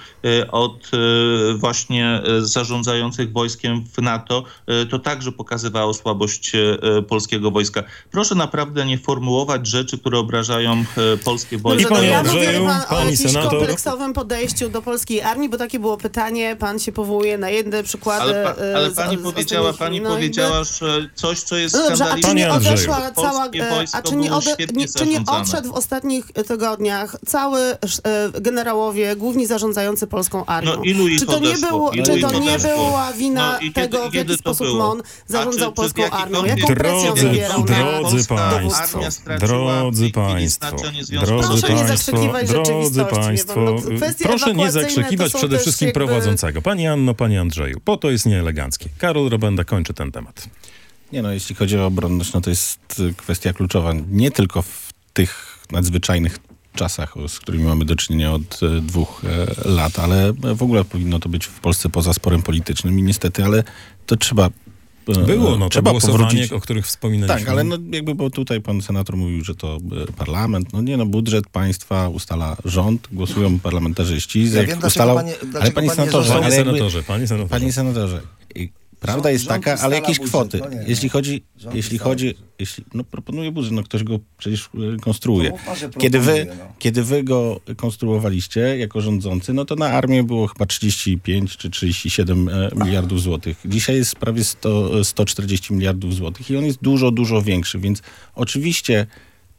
od właśnie zarządzających wojskiem w NATO, to także pokazywało słabość polskiego wojska. Proszę naprawdę nie formułować rzeczy, które obrażają polskie wojsko. Dobrze, no ja Andrzeju, mówię pan o pani jakimś senator. kompleksowym podejściu do polskiej armii, bo takie było pytanie, pan się powołuje na jedne przykłady. Ale, pa, ale z, pani z powiedziała, pani no powiedziała, jakby... że coś, co jest No dobrze, a czy nie Andrzeju. odeszła cała, a czy nie, ode, nie, czy nie odszedł w ostatnich tygodniach cały e, generałowie, główni zarządzający polską armią? No, ilu ich czy to nie, odeszło? było, Ilu czy ich to nie odeszło? była wina No i kiedy- tego, w kiedy jaki to sposób było? MON zarządzał A czy- polską czy w armią? jakikolwiek- Jaką presję Drodzy, wywierał na drodzy Polska państwo, armia straciła drodzy w tej chwili państwo, znaczenie w związku drodzy z Proszę tym. nie państwo, zakrzykiwać drodzy rzeczywistości, państwo, wie pan, no, kwestie proszę nie ewakuacyjne zakrzykiwać to są przede też wszystkim jakby- prowadzącego. Pani Anno, panie Andrzeju, po to jest nieeleganckie. Karol Robenda kończy ten temat. Nie no, jeśli chodzi o obronność, no to jest y, kwestia kluczowa. Nie tylko w tych nadzwyczajnych czasach, z którymi mamy do czynienia od y, dwóch y, lat, ale w ogóle powinno to być w Polsce poza sporem politycznym i niestety, ale to trzeba y, Było no to trzeba głosowanie, powrócić. o których wspominaliśmy. Tak, ale no jakby, bo tutaj pan senator mówił, że to y, parlament, no nie no, budżet państwa ustala rząd, głosują parlamentarzyści. Ja jak wiem, dlaczego ustalał, panie- ale dlaczego panie pan nie senatorze, został- Panie ale jakby, senatorze, panie senatorze. Panie senatorze, i prawda Rząd- jest rząd taka, ale ustala jakieś budżet, kwoty. no nie, jeśli no. chodzi, Rząd jeśli ustala chodzi, budżet. jeśli, no proponuję budżet, no ktoś go przecież y, konstruuje. No, może Kiedy wy, proponuje, no. kiedy wy go konstruowaliście jako rządzący, no to na armię było chyba trzydzieści pięć czy trzydzieści siedem e, miliardów złotych. Dzisiaj jest prawie sto, sto czterdzieści miliardów złotych i on jest dużo, dużo większy, więc oczywiście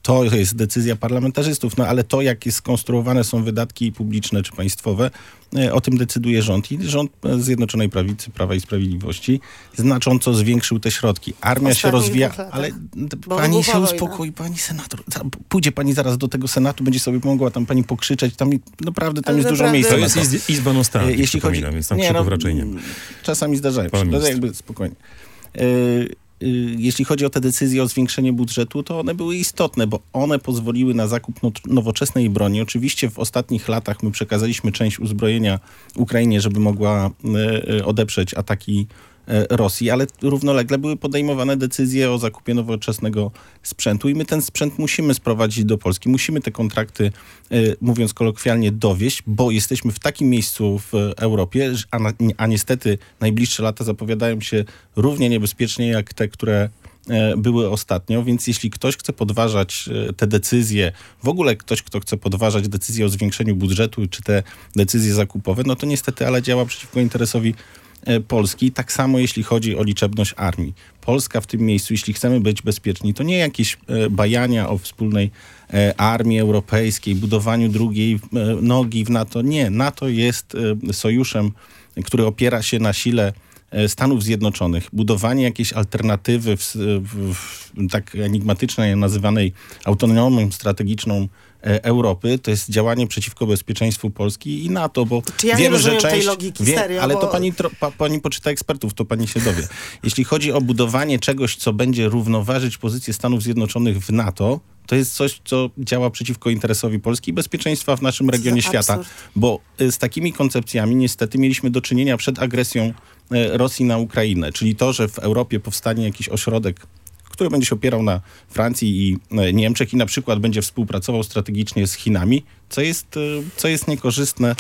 to jest decyzja parlamentarzystów, no ale to, jak jest skonstruowane są wydatki publiczne czy państwowe, o tym decyduje rząd. I rząd Zjednoczonej Prawicy, Prawa i Sprawiedliwości znacząco zwiększył te środki. Armia się rozwija, ale pani się uspokoi, pani senator. Pójdzie pani zaraz do tego Senatu, będzie sobie mogła tam pani pokrzyczeć, tam naprawdę tam ale jest dużo naprawdę... miejsca. To jest iz, Izba Nostalgii, jeśli chodzi, więc tam nie, krzyków no, raczej nie ma. Czasami zdarzają się, no, jakby spokojnie. Yy, Jeśli chodzi o te decyzje o zwiększenie budżetu, to one były istotne, bo one pozwoliły na zakup nowoczesnej broni. Oczywiście w ostatnich latach my przekazaliśmy część uzbrojenia Ukrainie, żeby mogła odeprzeć ataki Rosji, ale równolegle były podejmowane decyzje o zakupie nowoczesnego sprzętu i my ten sprzęt musimy sprowadzić do Polski. Musimy te kontrakty, mówiąc kolokwialnie, dowieść, bo jesteśmy w takim miejscu w Europie, a, a niestety najbliższe lata zapowiadają się równie niebezpiecznie jak te, które były ostatnio, więc jeśli ktoś chce podważać te decyzje, w ogóle ktoś, kto chce podważać decyzje o zwiększeniu budżetu, czy te decyzje zakupowe, no to niestety, ale działa przeciwko interesowi Polski. Tak samo jeśli chodzi o liczebność armii. Polska w tym miejscu, jeśli chcemy być bezpieczni, to nie jakieś bajania o wspólnej armii europejskiej, budowaniu drugiej nogi w NATO. Nie. NATO jest sojuszem, który opiera się na sile Stanów Zjednoczonych. Budowanie jakiejś alternatywy w, w, w tak enigmatycznej, nazywanej autonomią strategiczną Europy, to jest działanie przeciwko bezpieczeństwu Polski i NATO, bo Czy ja wiemy, nie że część... tej logiki, wie, serio, ale bo... to pani, tro, pa, pani poczyta ekspertów, to pani się dowie. Jeśli chodzi o budowanie czegoś, co będzie równoważyć pozycję Stanów Zjednoczonych w NATO, to jest coś, co działa przeciwko interesowi Polski i bezpieczeństwa w naszym regionie świata. Absurd. Bo z takimi koncepcjami niestety mieliśmy do czynienia przed agresją Rosji na Ukrainę. Czyli to, że w Europie powstanie jakiś ośrodek, który będzie się opierał na Francji i Niemczech i na przykład będzie współpracował strategicznie z Chinami, co jest, co jest niekorzystne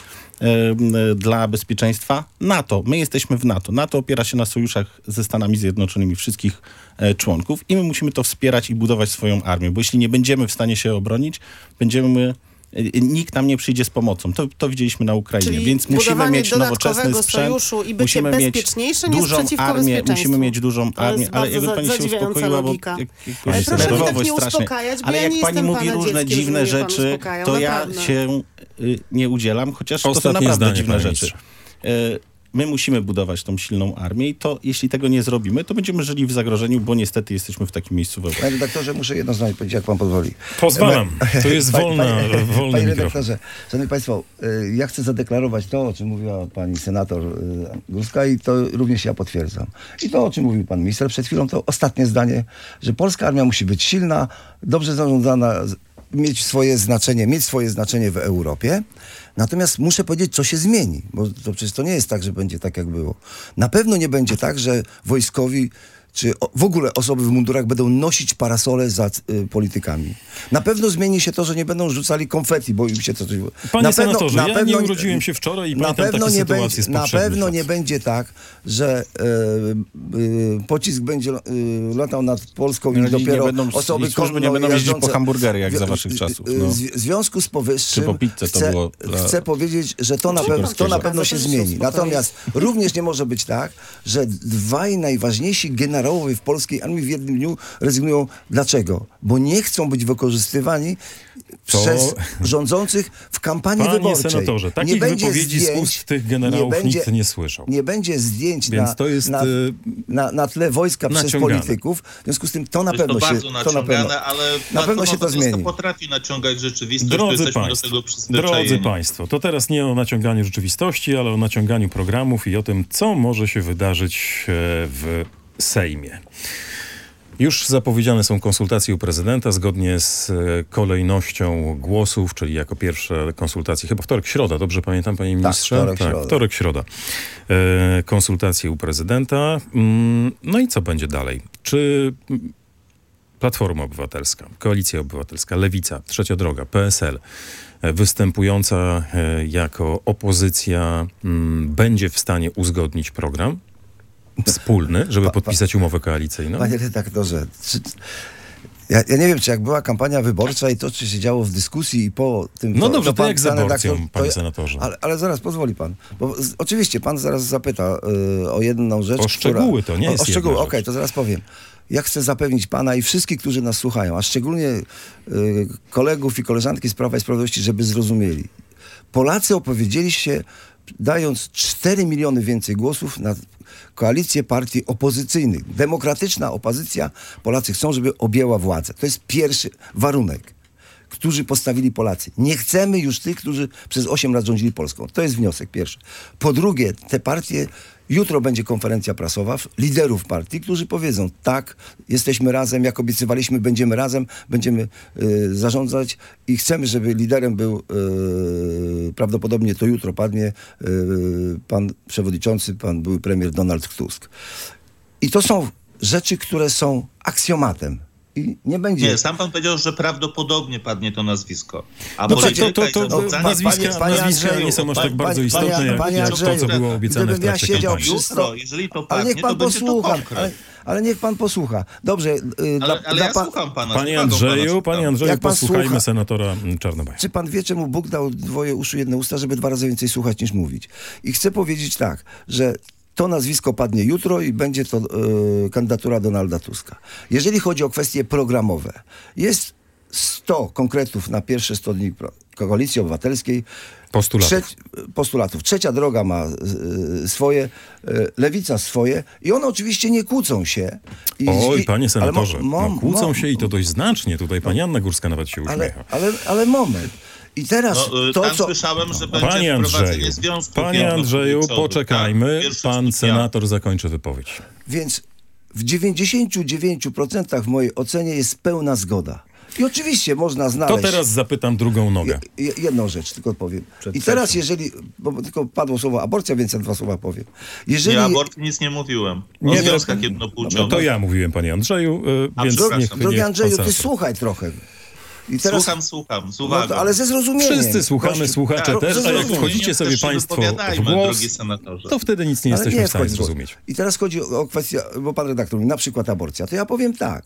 dla bezpieczeństwa NATO. My jesteśmy w NATO. NATO opiera się na sojuszach ze Stanami Zjednoczonymi wszystkich członków i my musimy to wspierać i budować swoją armię, bo jeśli nie będziemy w stanie się obronić, będziemy... Nikt nam nie przyjdzie z pomocą. To, to widzieliśmy na Ukrainie, Czyli więc musimy mieć nowoczesny sprzęt, i bycie musimy mieć dużą armię, musimy mieć dużą armię, ale jakby pani się uspokoiła, bo jak, jak, proszę nerwowo tak nie strasznie. uspokajać, bo Ale ja jak nie pani mówi różne dzieckiem, dziwne rzeczy, to naprawdę. ja się y, nie udzielam, chociaż Ostatnie to są naprawdę zdanie, dziwne panie rzeczy. Y, My musimy budować tą silną armię i to, jeśli tego nie zrobimy, to będziemy żyli w zagrożeniu, bo niestety jesteśmy w takim miejscu w Europie. Panie redaktorze, muszę jedno zdanie powiedzieć, jak pan pozwoli. Pozwalam. To jest wolna, panie, wolny panie mikrofon. redaktorze, szanowni państwo, ja chcę zadeklarować to, o czym mówiła pani senator Górska i to również ja potwierdzam. I to, o czym mówił pan minister przed chwilą, to ostatnie zdanie, że polska armia musi być silna, dobrze zarządzana, mieć swoje znaczenie, mieć swoje znaczenie w Europie. Natomiast muszę powiedzieć, co się zmieni, bo to przecież to nie jest tak, że będzie tak, jak było. Na pewno nie będzie tak, że wojskowi czy w ogóle osoby w mundurach będą nosić parasole za y, politykami. Na pewno zmieni się to, że nie będą rzucali konfetti, bo im się coś... Panie na senatorze, pewno, ja na pewno, nie urodziłem się wczoraj i na pamiętam pewno takie nie sytuacje będzie, z Na poprzednich pewno lat. nie będzie tak, że e, e, pocisk będzie e, latał nad Polską No, i dopiero nie będą, osoby i służby nie będą jeździć po hamburgery, jak za waszych czasów. No. W związku z powyższym Czy po pizzę to chcę, było dla... chcę powiedzieć, że to na, pewno, to na pewno się zmieni. Natomiast również nie może być tak, że dwaj najważniejsi generałowie w polskiej armii w jednym dniu rezygnują. Dlaczego? Bo nie chcą być wykorzystywani To... przez rządzących w kampanii Panie wyborczej. senatorze, takich nie będzie wypowiedzi zdjęć, z ust tych generałów nie będzie, nikt nie słyszał. Nie będzie zdjęć Więc na, to jest, na, na, na tle wojska naciągane. przez polityków. W związku z tym to na Jest pewno to się... bardzo To na pewno, ale na pewno się to zmieni. potrafi naciągać rzeczywistość, Drodzy jesteśmy państwo, do tego przyzwyczajeni. drodzy państwo, to teraz nie o naciąganiu rzeczywistości, ale o naciąganiu programów i o tym, co może się wydarzyć w Sejmie. Już zapowiedziane są konsultacje u prezydenta zgodnie z kolejnością głosów, czyli jako pierwsze konsultacje, chyba wtorek, środa, dobrze pamiętam, panie ministrze? wtorek, tak, środa. wtorek, środa. E, konsultacje u prezydenta. Mm, no i co będzie dalej? Czy Platforma Obywatelska, Koalicja Obywatelska, Lewica, Trzecia Droga, P S L, występująca e, jako opozycja, m, będzie w stanie uzgodnić program wspólny, żeby Pa, pa, podpisać umowę koalicyjną? Panie redaktorze, czy, ja, ja nie wiem, czy jak była kampania wyborcza i to, czy się działo w dyskusji i po tym... No to, dobrze, to, to pan, jak z pan aborcją, redaktor, panie to, senatorze. Ale, ale zaraz, pozwoli pan. Bo z, oczywiście pan zaraz zapyta y, o jedną rzecz, O szczegóły która, to nie o, jest o szczegóły, jedna okej, rzecz. to zaraz powiem. ja chcę zapewnić pana i wszystkich, którzy nas słuchają, a szczególnie y, kolegów i koleżanki z Prawa i Sprawiedliwości, żeby zrozumieli. Polacy opowiedzieli się, dając cztery miliony więcej głosów na koalicję partii opozycyjnych. Demokratyczna opozycja, Polacy chcą, żeby objęła władzę. To jest pierwszy warunek, którzy postawili Polacy. Nie chcemy już tych, którzy przez osiem lat rządzili Polską. To jest wniosek pierwszy. Po drugie, te partie, jutro będzie konferencja prasowa liderów partii, którzy powiedzą, tak, jesteśmy razem, jak obiecywaliśmy, będziemy razem, będziemy y, zarządzać i chcemy, żeby liderem był y, prawdopodobnie to jutro padnie y, pan przewodniczący, pan były premier Donald Tusk. I to są rzeczy, które są aksjomatem. I nie będzie... Nie, sam pan powiedział, że prawdopodobnie padnie to nazwisko. A no polityka to, to, to, to, i zarządzanie... nazwiska, panie, nazwiska Andrzeju, nie są aż panie, tak bardzo panie, istotne, jak, panie jak Andrzeju, to, co było obiecane w gdybym ja trakcie siedział kampanii. przy Jutro, jeżeli to ale padnie, niech pan to będzie posłucha, to konkret. ale, ale niech pan posłucha. Dobrze. Yy, Ale, dla, ale dla ja pan, słucham pana. Panie słucham Andrzeju, pana, panie Andrzeju, Jak pan posłuchajmy słucha- senatora Czarnobaja. Czy pan wie, czemu Bóg dał dwoje uszu, jedne usta, żeby dwa razy więcej słuchać niż mówić? I chcę powiedzieć tak, że to nazwisko padnie jutro i będzie to yy, kandydatura Donalda Tuska. Jeżeli chodzi o kwestie programowe, jest sto konkretów na pierwsze sto dni Koalicji Obywatelskiej. Postulatów. Trzeci, postulatów. Trzecia droga ma y, swoje, y, Lewica swoje i one oczywiście nie kłócą się. I, Oj, i, panie senatorze, ale mo, mo, no, kłócą mo, się i to dość znacznie. Tutaj pani Anna Górska nawet się uśmiecha. ale, ale, ale moment. I teraz No, y, to, tam co... słyszałem, że Panie będzie Andrzeju, wprowadzenie związków. panie Andrzeju, jednopłciowych, poczekajmy, tak? Pierwszy pan stopnia. senator zakończy wypowiedź. Więc w dziewięćdziesięciu dziewięciu procentach w mojej ocenie jest pełna zgoda. I oczywiście można To znaleźć... teraz zapytam drugą nogę. Je- jedną rzecz tylko powiem. I teraz jeżeli, bo tylko padło słowo aborcja, więc ja dwa słowa powiem. Jeżeli... Nie, aborcji nic nie mówiłem. O Nie, to- związkach jednopłciowych. No to ja mówiłem, panie Andrzeju, y, A, więc przepraszam. niech, Drogi niech Andrzeju, pan ty senator. słuchaj trochę. I Słucham, słucham, z no uwagą. to, ale ze zrozumieniem. Wszyscy słuchamy, Gościu, słuchacze tak, też, a jak zrozumienie. wchodzicie sobie Też się państwo w wypowiadajmy, głos, drogi senatorze. to wtedy nic nie Ale jesteśmy w stanie wchodź, bo- zrozumieć. I teraz chodzi o, o kwestię, bo pan redaktor mówi, na przykład aborcja. To ja powiem tak,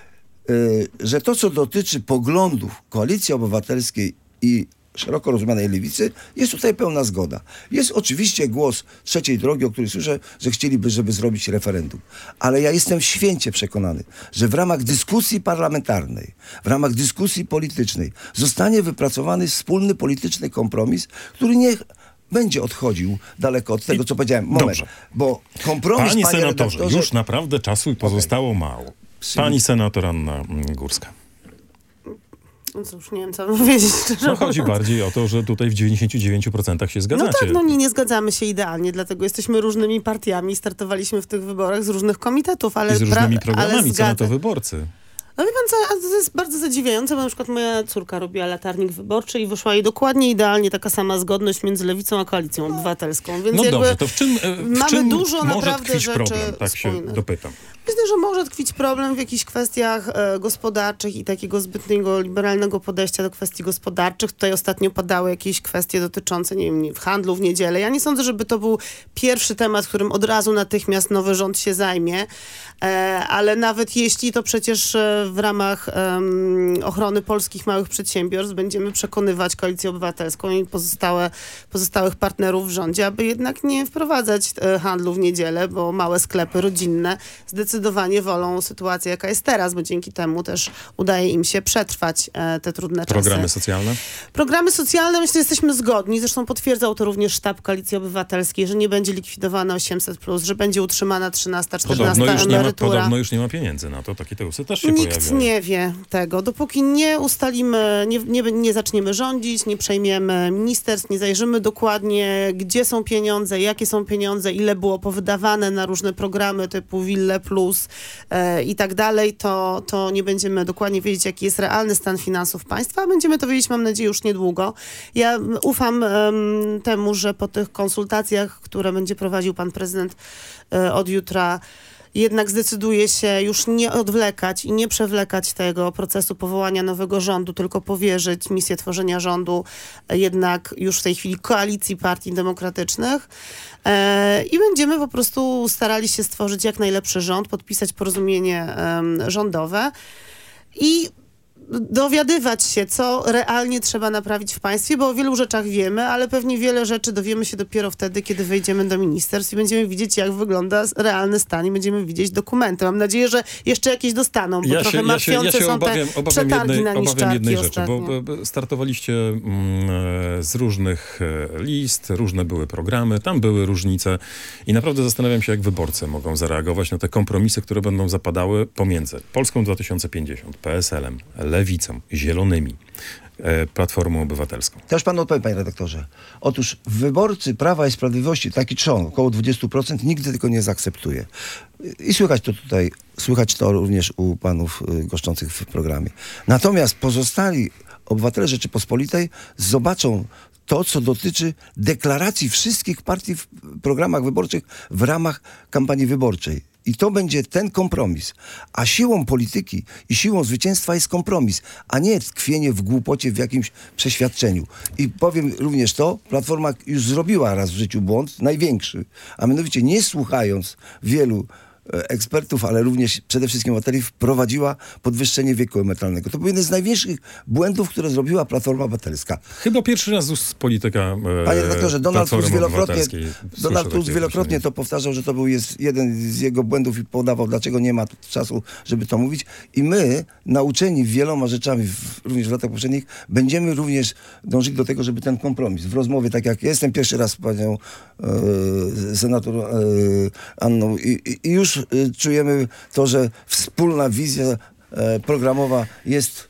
y, że to, co dotyczy poglądów Koalicji Obywatelskiej i szeroko rozumianej lewicy, jest tutaj pełna zgoda. Jest oczywiście głos trzeciej drogi, o którym słyszę, że chcieliby, żeby zrobić referendum. Ale ja jestem święcie przekonany, że w ramach dyskusji parlamentarnej, w ramach dyskusji politycznej zostanie wypracowany wspólny polityczny kompromis, który nie będzie odchodził daleko od tego, co powiedziałem. Moment, Dobrze. bo kompromis, Panie panie senatorze, redaktorze, już naprawdę czasu pozostało mało. Pani senator Anna mm, Górska. No cóż, nie wiem, co mam powiedzieć. szczerze No chodzi mówiąc. bardziej o to, że tutaj w dziewięćdziesięciu dziewięciu procentach się No zgadzacie. tak, no nie, nie zgadzamy się idealnie, dlatego jesteśmy różnymi partiami, startowaliśmy w tych wyborach z różnych komitetów, ale... I z różnymi pra- programami, ale co na to zgadza- wyborcy. No wie pan co, a to jest bardzo zadziwiające, bo na przykład moja córka robiła latarnik wyborczy i wyszła jej dokładnie idealnie taka sama zgodność między Lewicą a Koalicją Obywatelską, więc No jakby dobrze, to w czym, e, w mamy czym dużo może naprawdę tkwić rzeczy problem? Tak się wspólnych. dopytam. Myślę, że może tkwić problem w jakichś kwestiach e, gospodarczych i takiego zbytniego liberalnego podejścia do kwestii gospodarczych. Tutaj ostatnio padały jakieś kwestie dotyczące, nie wiem, nie, w handlu w niedzielę. Ja nie sądzę, żeby to był pierwszy temat, którym od razu natychmiast nowy rząd się zajmie, e, ale nawet jeśli to przecież e, w ramach em, ochrony polskich małych przedsiębiorstw będziemy przekonywać Koalicję Obywatelską i pozostałe, pozostałych partnerów w rządzie, aby jednak nie wprowadzać e, handlu w niedzielę, bo małe sklepy rodzinne zdecydowanie wolą sytuację, jaka jest teraz, bo dzięki temu też udaje im się przetrwać e, te trudne czasy. Programy socjalne? Programy socjalne, myślę, że jesteśmy zgodni. Zresztą potwierdzał to również sztab Koalicji Obywatelskiej, że nie będzie likwidowane osiemset plus, że będzie utrzymana trzynasta, czternasta Podobno już, nie ma, emerytura. podobno już nie ma pieniędzy na to. Takie teusy też się Nikt pojawiają. nie wie tego. Dopóki nie ustalimy, nie, nie, nie zaczniemy rządzić, nie przejmiemy ministerstw, nie zajrzymy dokładnie, gdzie są pieniądze, jakie są pieniądze, ile było powydawane na różne programy typu Wille Plus e, i tak dalej, to, to nie będziemy dokładnie wiedzieć, jaki jest realny stan finansów państwa, a będziemy to wiedzieć, mam nadzieję, już niedługo. Ja ufam em, temu, że po tych konsultacjach, które będzie prowadził pan prezydent e, od jutra, jednak zdecyduje się już nie odwlekać i nie przewlekać tego procesu powołania nowego rządu, tylko powierzyć misję tworzenia rządu jednak już w tej chwili koalicji partii demokratycznych. E, I będziemy po prostu starali się stworzyć jak najlepszy rząd, podpisać porozumienie em, rządowe i dowiadywać się, co realnie trzeba naprawić w państwie, bo o wielu rzeczach wiemy, ale pewnie wiele rzeczy dowiemy się dopiero wtedy, kiedy wejdziemy do ministerstw i będziemy widzieć, jak wygląda realny stan i będziemy widzieć dokumenty. Mam nadzieję, że jeszcze jakieś dostaną, bo ja trochę się, martwiące ja się, ja się są obawiam, te obawiam przetargi jednej, na obawiam niszczarki jednej rzeczy, ostatnio. bo, bo startowaliście mm, z różnych list, różne były programy, tam były różnice i naprawdę zastanawiam się, jak wyborcy mogą zareagować na te kompromisy, które będą zapadały pomiędzy Polską dwa tysiące pięćdziesiąt, P S L em, Lewicą, Zielonymi, Platformą Obywatelską. Też panu odpowiem, panie redaktorze. Otóż wyborcy Prawa i Sprawiedliwości, taki trzon, około dwadzieścia procent, nigdy tego nie zaakceptuje. I słychać to tutaj, słychać to również u panów goszczących w programie. Natomiast pozostali obywatele Rzeczypospolitej zobaczą to, co dotyczy deklaracji wszystkich partii w programach wyborczych w ramach kampanii wyborczej. I to będzie ten kompromis. A siłą polityki i siłą zwycięstwa jest kompromis, a nie tkwienie w głupocie, w jakimś przeświadczeniu. I powiem również to, Platforma już zrobiła raz w życiu błąd, największy, a mianowicie nie słuchając wielu ekspertów, ale również przede wszystkim obywateli, wprowadziła podwyższenie wieku emerytalnego. To był jeden z największych błędów, które zrobiła Platforma Obywatelska. Chyba pierwszy raz z ust polityka e, Panie redaktorze, Donald Tusk wielokrotnie, Donald Tusk takie wielokrotnie to powtarzał, że to był jest jeden z jego błędów i podawał, dlaczego nie ma czasu, żeby to mówić. I my, nauczeni wieloma rzeczami, w, również w latach poprzednich, będziemy również dążyli do tego, żeby ten kompromis w rozmowie, tak jak ja jestem pierwszy raz z panią e, senator e, Anną i, i, i już czujemy to, że wspólna wizja e, programowa jest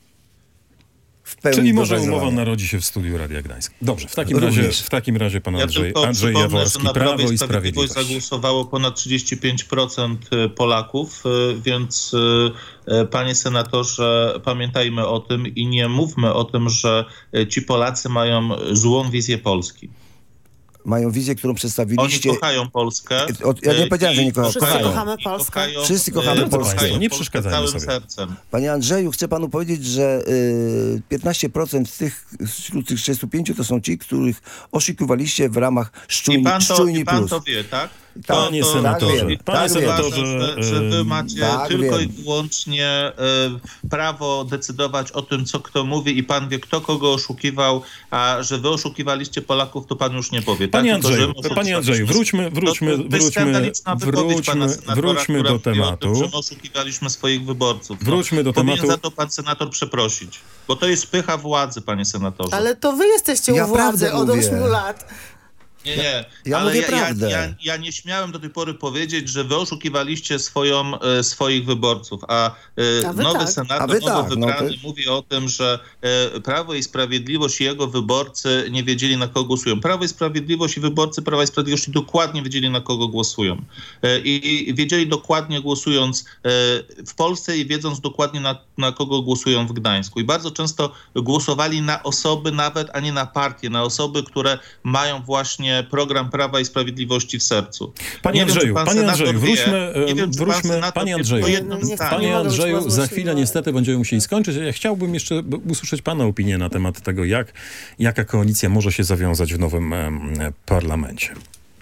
w pełni Czyli może dorealizowana. umowa narodzi się w studiu Radia Gdańsk. Dobrze, w takim Również. razie, w takim razie pan Ja Andrzej, tylko Andrzej przypomnę, Jaworski, że na Prawo Prawo i i Sprawiedliwość Sprawiedliwość. zagłosowało ponad trzydzieści pięć procent Polaków, więc panie senatorze, pamiętajmy o tym i nie mówmy o tym, że ci Polacy mają złą wizję Polski. Mają wizję, którą przedstawiliście. Oni kochają Polskę. Od- ja nie powiedziałem, że nie kochają. Wszyscy Kochają. kochamy Polskę. kochają, Wszyscy kochamy e, Polskę. kochają Nie Polskę przeszkadzajmy całym sobie. sercem. Panie Andrzeju, chcę panu powiedzieć, że y, piętnaście procent tych, wśród tych trzydziestu pięciu to są ci, których oszukiwaliście w ramach I szczujni, pan to, szczujni i pan plus. to wie, tak? Panie to, senatorze, tak wiem, panie tak wiem. senatorze, Że, że wy macie tak tylko wiem. i wyłącznie e, prawo decydować o tym, co kto mówi i pan wie, kto kogo oszukiwał, a że wy oszukiwaliście Polaków, to pan już nie powie. Panie tak? Tylko, że Andrzeju, my panie Andrzeju, wróćmy, wróćmy, to, to jest wróćmy, skandaliczna wypowiedź pana wróćmy, senatora, wróćmy która do mówi o tematu. tym, że my oszukiwaliśmy swoich wyborców. No, Wróćmy do powinien tematu. za to pan senator przeprosić, bo to jest pycha władzy, panie senatorze. Ale to wy jesteście Ja u władzy prawdę od mówię. ośmiu lat. Nie, nie, Ja ale mówię ja, prawdę. ja, ja, ja nie śmiałem do tej pory powiedzieć, że wy oszukiwaliście swoją, e, swoich wyborców, a, e, A wy nowy tak. senator, A wy nowo tak, no wybrany to- mówi o tym, że e, Prawo i Sprawiedliwość i jego wyborcy nie wiedzieli, na kogo głosują. Prawo i Sprawiedliwość i wyborcy Prawa i Sprawiedliwości dokładnie wiedzieli, na kogo głosują. E, i, I wiedzieli dokładnie, głosując e, w Polsce i wiedząc dokładnie, na, na kogo głosują w Gdańsku. I bardzo często głosowali na osoby nawet, a nie na partie, na osoby, które mają właśnie program Prawa i Sprawiedliwości w sercu. Panie Nie wiem, czy Andrzeju, pan panie senator Andrzeju, wie, wróćmy, nie wiem, czy pan wróćmy, senator panie wie Andrzeju, po jednym Nie, nie, zdaniu. Panie mogę być Andrzeju, złośliwa. za chwilę niestety będziemy musieli skończyć. Ja chciałbym jeszcze usłyszeć pana opinię na temat tego, jak, jaka koalicja może się zawiązać w nowym em, parlamencie.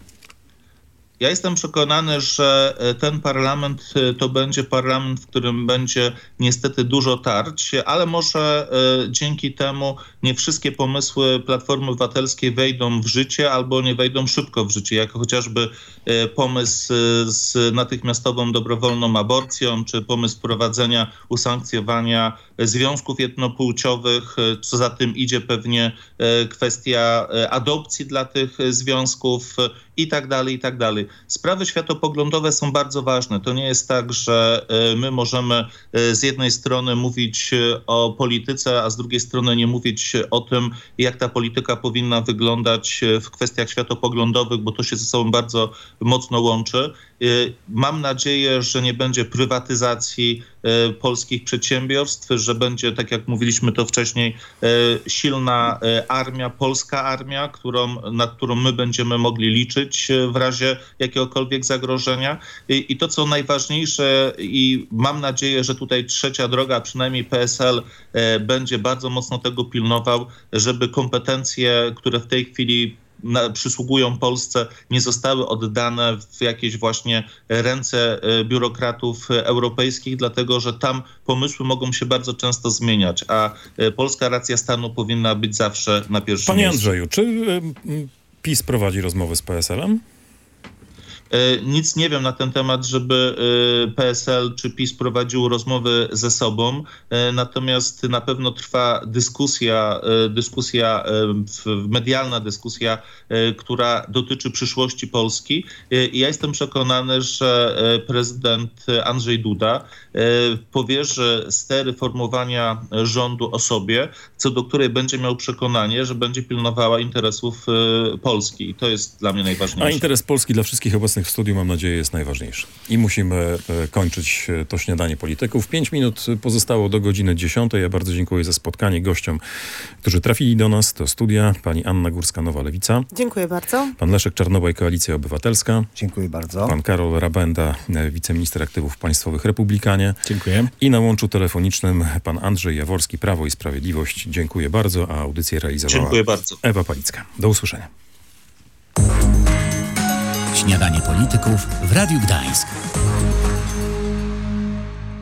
Ja jestem przekonany, że ten parlament to będzie parlament, w którym będzie niestety dużo tarć, ale może dzięki temu nie wszystkie pomysły Platformy Obywatelskiej wejdą w życie albo nie wejdą szybko w życie, jak chociażby pomysł z natychmiastową dobrowolną aborcją, czy pomysł wprowadzenia usankcjonowania związków jednopłciowych, co za tym idzie pewnie kwestia adopcji dla tych związków i tak dalej, i tak dalej. Sprawy światopoglądowe są bardzo ważne. To nie jest tak, że my możemy z jednej strony mówić o polityce, a z drugiej strony nie mówić o tym, jak ta polityka powinna wyglądać w kwestiach światopoglądowych, bo to się ze sobą bardzo mocno łączy. Mam nadzieję, że nie będzie prywatyzacji polskich przedsiębiorstw, że będzie, tak jak mówiliśmy to wcześniej, silna armia, polska armia, którą, na którą my będziemy mogli liczyć w razie jakiegokolwiek zagrożenia. I, i to, co najważniejsze, i mam nadzieję, że tutaj trzecia droga, a przynajmniej P S L, będzie bardzo mocno tego pilnował, żeby kompetencje, które w tej chwili na, przysługują Polsce, nie zostały oddane w jakieś właśnie ręce biurokratów europejskich, dlatego że tam pomysły mogą się bardzo często zmieniać, a polska racja stanu powinna być zawsze na pierwszym Panie miejscu. Andrzeju, czy y, PiS prowadzi rozmowy z P S L-em? Nic nie wiem na ten temat, żeby P S L czy PiS prowadził rozmowy ze sobą, natomiast na pewno trwa dyskusja, dyskusja medialna, dyskusja, która dotyczy przyszłości Polski i ja jestem przekonany, że prezydent Andrzej Duda powierzy stery formowania rządu osobie, co do której będzie miał przekonanie, że będzie pilnowała interesów Polski i to jest dla mnie najważniejsze. A interes Polski dla wszystkich obecnych w studiu, mam nadzieję, jest najważniejszy. I musimy e, kończyć to śniadanie polityków. Pięć minut pozostało do godziny dziesiątej. Ja bardzo dziękuję za spotkanie gościom, którzy trafili do nas do studia. Pani Anna Górska-Nowa, Lewica. Dziękuję bardzo. Pan Leszek Czarnobaj, Koalicja Obywatelska. Dziękuję bardzo. Pan Karol Rabenda, wiceminister aktywów państwowych, Republikanie. Dziękuję. I na łączu telefonicznym pan Andrzej Jaworski, Prawo i Sprawiedliwość. Dziękuję bardzo, a audycję realizowała Dziękuję bardzo. Ewa Palicka. Do usłyszenia. Śniadanie polityków w Radiu Gdańsk.